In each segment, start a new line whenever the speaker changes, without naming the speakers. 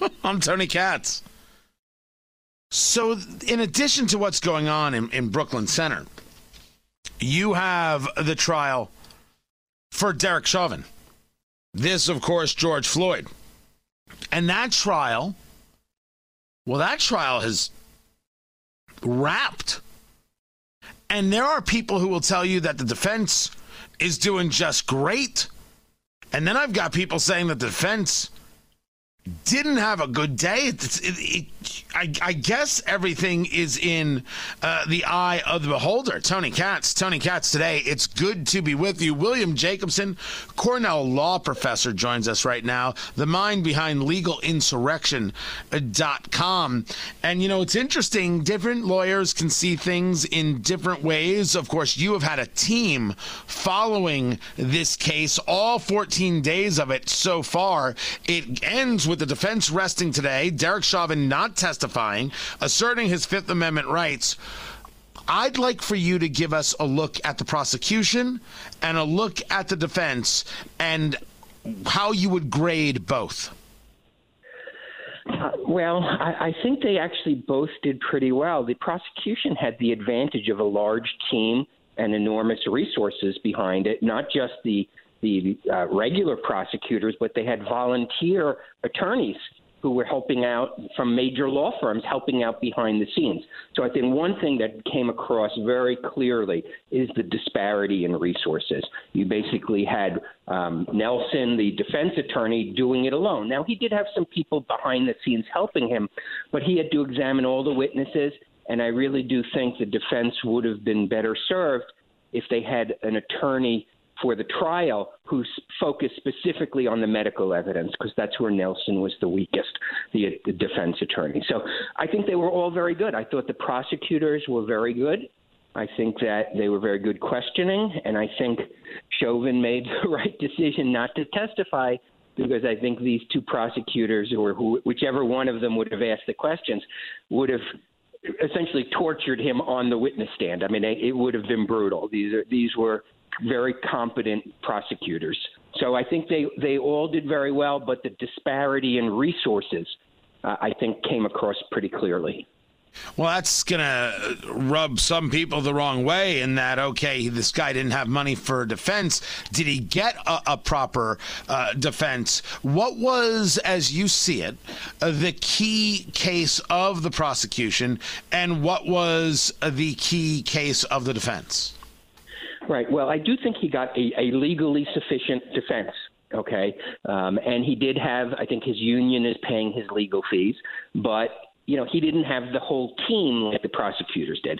I'm Tony Katz. So in addition to what's going on in Brooklyn Center, you have the trial for Derek Chauvin. This, of course, George Floyd. And that trial has wrapped. And there are people who will tell you that the defense is doing just great. And then I've got people saying that the defense didn't have a good day. I guess everything is in the eye of the beholder. Tony Katz today. It's good to be with you. William Jacobson, Cornell law professor, joins us right now. The mind behind legalinsurrection.com. And, it's interesting. Different lawyers can see things in different ways. Of course, you have had a team following this case, all 14 days of it so far. It ends with the defense resting today, Derek Chauvin not testifying, asserting his Fifth Amendment rights. I'd like for you to give us a look at the prosecution and a look at the defense and how you would grade both.
Well, I think they actually both did pretty well. The prosecution had the advantage of a large team and enormous resources behind it, not just the regular prosecutors, but they had volunteer attorneys who were helping out from major law firms, helping out behind the scenes. So I think one thing that came across very clearly is the disparity in resources. You basically had Nelson, the defense attorney, doing it alone. Now, he did have some people behind the scenes helping him, but he had to examine all the witnesses, and I really do think the defense would have been better served if they had an attorney for the trial who focused specifically on the medical evidence, because that's where Nelson was the weakest, the defense attorney. So I think they were all very good. I thought the prosecutors were very good. I think that they were very good questioning, and I think Chauvin made the right decision not to testify, because I think these two prosecutors, or whichever one of them would have asked the questions, would have essentially tortured him on the witness stand. I mean, it would have been brutal. These were very competent prosecutors. So I think they all did very well, but the disparity in resources, I think, came across pretty clearly.
Well, that's going to rub some people the wrong way in that, okay, this guy didn't have money for defense. Did he get a proper defense? What was, as you see it, the key case of the prosecution, and what was the key case of the defense?
Right. Well, I do think he got a legally sufficient defense. Okay. And he did have, I think his union is paying his legal fees, but, he didn't have the whole team like the prosecutors did.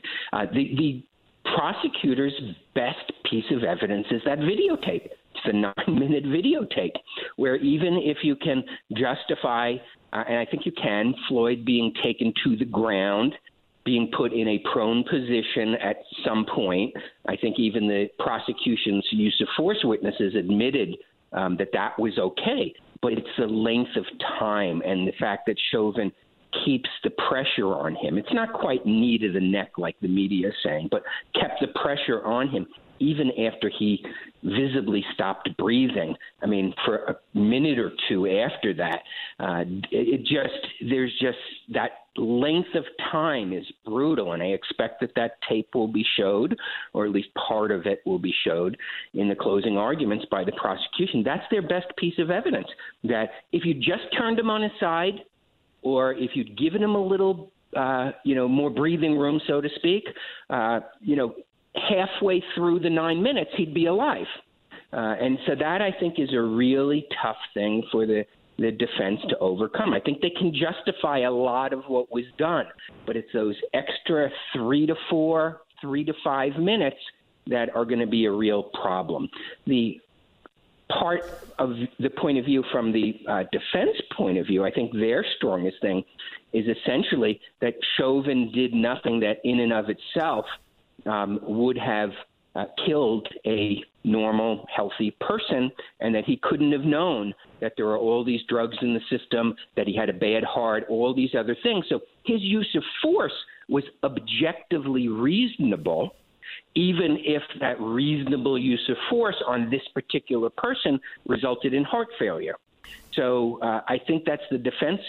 The prosecutor's best piece of evidence is that videotape. It's the 9-minute videotape where even if you can justify, and I think you can, Floyd being taken to the ground, being put in a prone position at some point. I think even the prosecution's use of force witnesses admitted that was okay. But it's the length of time and the fact that Chauvin keeps the pressure on him. It's not quite knee to the neck like the media is saying, but kept the pressure on him even after he visibly stopped breathing. I mean, for a minute or two after that, there's just that length of time is brutal, and I expect that tape will be showed, or at least part of it will be showed in the closing arguments by the prosecution. That's their best piece of evidence, that if you just turned him on his side, or if you'd given him a little, more breathing room, so to speak, halfway through the 9 minutes, he'd be alive. And so that, I think, is a really tough thing for the defense to overcome. I think they can justify a lot of what was done, but it's those extra 3 to 5 minutes that are going to be a real problem. The part of the point of view from the defense point of view, I think their strongest thing is essentially that Chauvin did nothing that in and of itself would have killed a normal, healthy person, and that he couldn't have known that there are all these drugs in the system, that he had a bad heart, all these other things. So his use of force was objectively reasonable, even if that reasonable use of force on this particular person resulted in heart failure. So I think that's the defense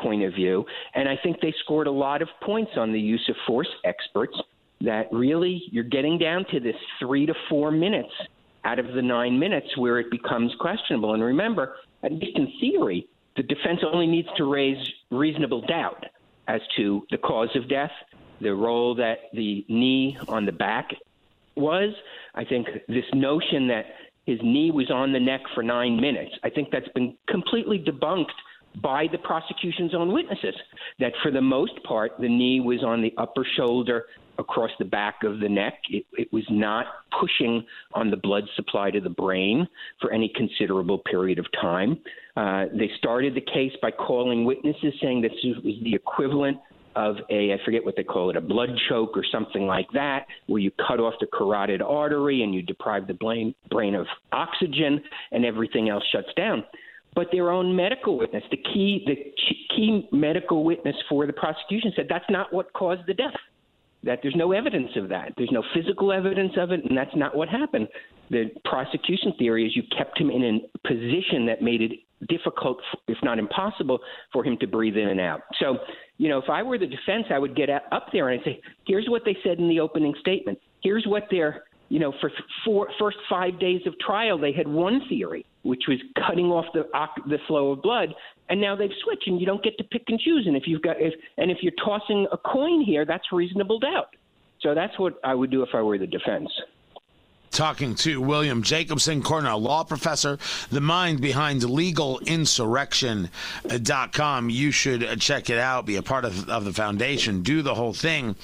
point of view. And I think they scored a lot of points on the use of force experts that really you're getting down to this 3 to 4 minutes out of the 9 minutes where it becomes questionable. And remember, at least in theory, the defense only needs to raise reasonable doubt as to the cause of death, the role that the knee on the back was. I think this notion that his knee was on the neck for 9 minutes, I think that's been completely debunked by the prosecution's own witnesses, that for the most part, the knee was on the upper shoulder across the back of the neck. It was not pushing on the blood supply to the brain for any considerable period of time. They started the case by calling witnesses saying that this was the equivalent of I forget what they call it, a blood choke or something like that, where you cut off the carotid artery and you deprive the brain of oxygen and everything else shuts down. But their own medical witness, the key medical witness for the prosecution, said that's not what caused the death, that there's no evidence of that. There's no physical evidence of it, and that's not what happened. The prosecution theory is you kept him in a position that made it difficult, if not impossible, for him to breathe in and out. So, if I were the defense, I would get up there and I'd say, here's what they said in the opening statement. Here's what their, for first 5 days of trial, they had one theory, which was cutting off the flow of blood, and now they've switched, and you don't get to pick and choose. And if you're tossing a coin here, that's reasonable doubt. So that's what I would do if I were the defense.
Talking to William Jacobson, Cornell law professor, the mind behind legalinsurrection.com. You should check it out, be a part of the foundation, do the whole thing.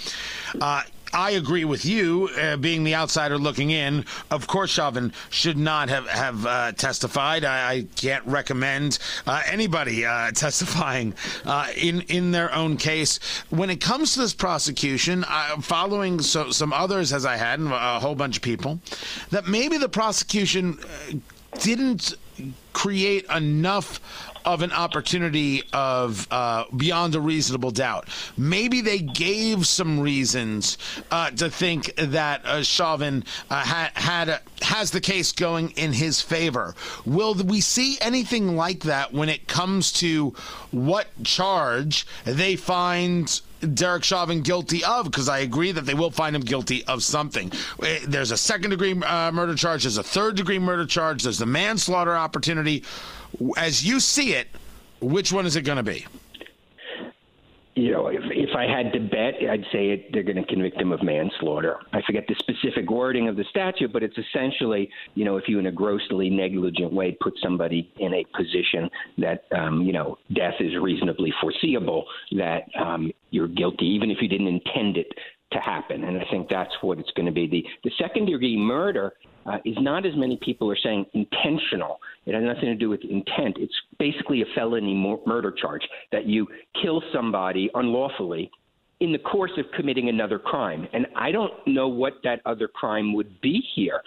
I agree with you, being the outsider looking in. Of course, Chauvin should not have testified. I can't recommend anybody testifying in their own case. When it comes to this prosecution, following some others, as I had, and a whole bunch of people, that maybe the prosecution didn't create enough of an opportunity of beyond a reasonable doubt. Maybe they gave some reasons to think that Chauvin has the case going in his favor. Will we see anything like that when it comes to what charge they find Derek Chauvin guilty of? Because I agree that they will find him guilty of something. There's a second-degree murder charge. There's a third-degree murder charge. There's the manslaughter opportunity. As you see it, which one is it going to be?
If I had to bet, I'd say they're going to convict him of manslaughter. I forget the specific wording of the statute, but it's essentially, if you in a grossly negligent way put somebody in a position that, death is reasonably foreseeable, that you're guilty, even if you didn't intend it to happen. And I think that's what it's going to be. The second-degree murder is not, as many people are saying, intentional. It has nothing to do with intent. It's basically a felony murder charge, that you kill somebody unlawfully in the course of committing another crime. And I don't know what that other crime would be here,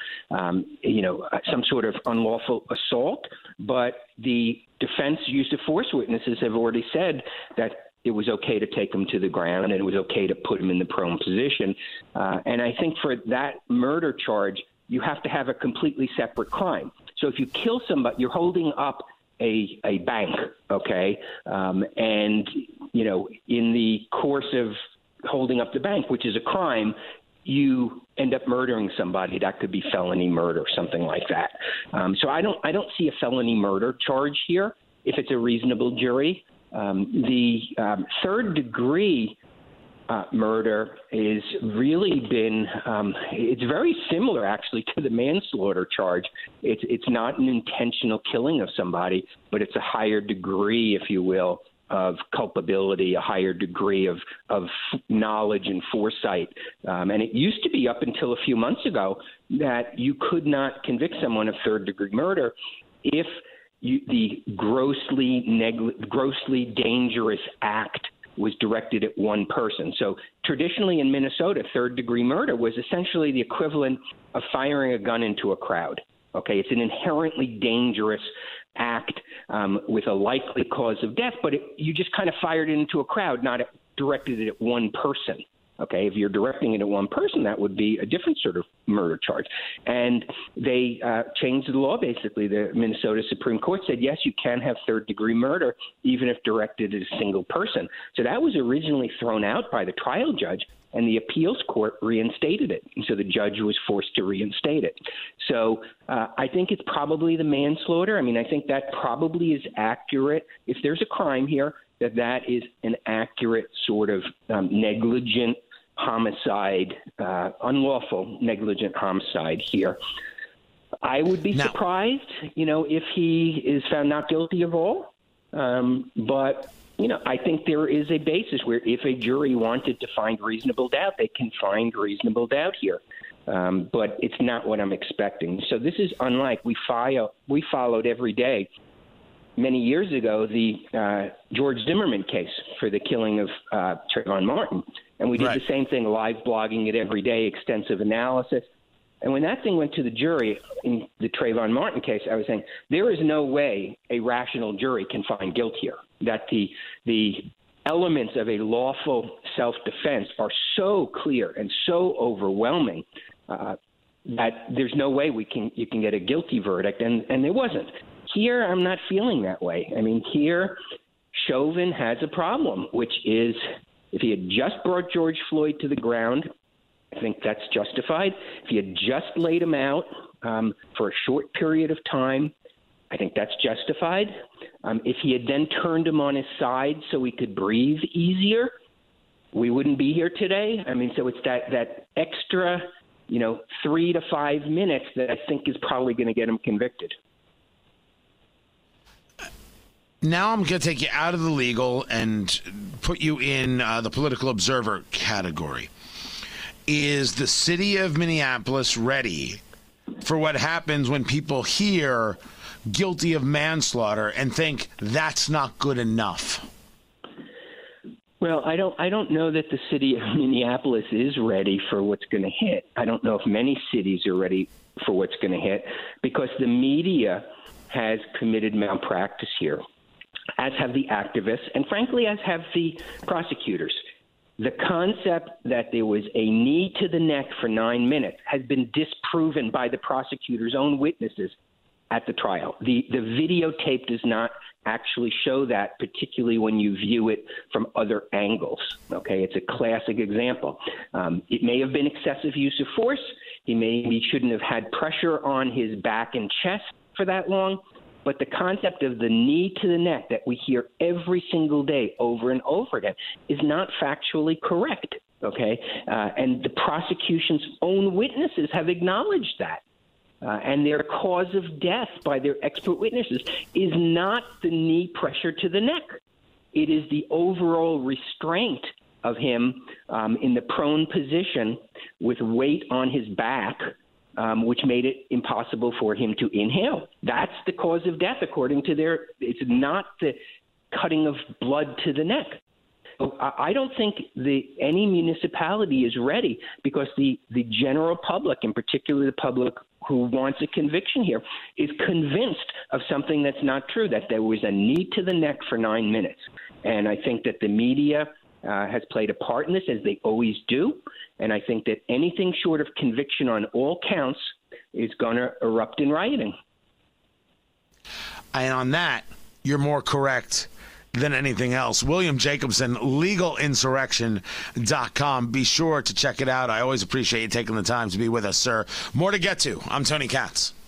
some sort of unlawful assault. But the defense use of force witnesses have already said that it was okay to take him to the ground and it was okay to put him in the prone position. And I think for that murder charge, you have to have a completely separate crime. So if you kill somebody, you're holding up a bank, okay? And, in the course of holding up the bank, which is a crime, you end up murdering somebody. That could be felony murder, something like that. So I don't see a felony murder charge here if it's a reasonable jury. The third degree murder is really been it's very similar actually to the manslaughter charge. It's not an intentional killing of somebody, but it's a higher degree, if you will, of culpability, a higher degree of knowledge and foresight. And it used to be up until a few months ago that you could not convict someone of third-degree murder if the grossly dangerous act was directed at one person. So traditionally in Minnesota, third-degree murder was essentially the equivalent of firing a gun into a crowd. Okay, it's an inherently dangerous act with a likely cause of death, but you just kind of fired it into a crowd, not directed it at one person. Okay, if you're directing it at one person, that would be a different sort of murder charge. And they changed the law, basically. The Minnesota Supreme Court said, yes, you can have third-degree murder, even if directed at a single person. So that was originally thrown out by the trial judge, and the appeals court reinstated it. And so the judge was forced to reinstate it. So I think it's probably the manslaughter. I mean, I think that probably is accurate. If there's a crime here, that is an accurate sort of negligent homicide, unlawful negligent homicide here. I would be surprised, if he is found not guilty of all. But I think there is a basis where if a jury wanted to find reasonable doubt, they can find reasonable doubt here. But it's not what I'm expecting. So this is unlike we followed every day many years ago the George Zimmerman case for the killing of Trayvon Martin. And we did the same thing, live blogging it every day, extensive analysis. And when that thing went to the jury in the Trayvon Martin case, I was saying there is no way a rational jury can find guilt here, that the elements of a lawful self-defense are so clear and so overwhelming that there's no way you can get a guilty verdict, and there wasn't. Here, I'm not feeling that way. I mean, here, Chauvin has a problem, which is if he had just brought George Floyd to the ground, I think that's justified. If he had just laid him out for a short period of time, I think that's justified. If he had then turned him on his side so he could breathe easier, we wouldn't be here today. I mean, so it's that extra, 3 to 5 minutes that I think is probably going to get him convicted.
Now I'm going to take you out of the legal and put you in the political observer category. Is the city of Minneapolis ready for what happens when people hear guilty of manslaughter and think that's not good enough?
Well, I don't know that the city of Minneapolis is ready for what's going to hit. I don't know if many cities are ready for what's going to hit because the media has committed malpractice here, as have the activists, and frankly, as have the prosecutors. The concept that there was a knee to the neck for 9 minutes has been disproven by the prosecutor's own witnesses at the trial. The videotape does not actually show that, particularly when you view it from other angles. Okay, it's a classic example. It may have been excessive use of force. He shouldn't have had pressure on his back and chest for that long. But the concept of the knee to the neck that we hear every single day over and over again is not factually correct, okay? And the prosecution's own witnesses have acknowledged that. And their cause of death by their expert witnesses is not the knee pressure to the neck. It is the overall restraint of him in the prone position with weight on his back, which made it impossible for him to inhale. That's the cause of death, according to it's not the cutting of blood to the neck. I don't think any municipality is ready because the general public, in particular the public who wants a conviction here, is convinced of something that's not true, that there was a knee to the neck for 9 minutes. And I think that the media has played a part in this, as they always do. And I think that anything short of conviction on all counts is going to erupt in rioting.
And on that, you're more correct than anything else. William Jacobson, legalinsurrection.com. Be sure to check it out. I always appreciate you taking the time to be with us, sir. More to get to. I'm Tony Katz.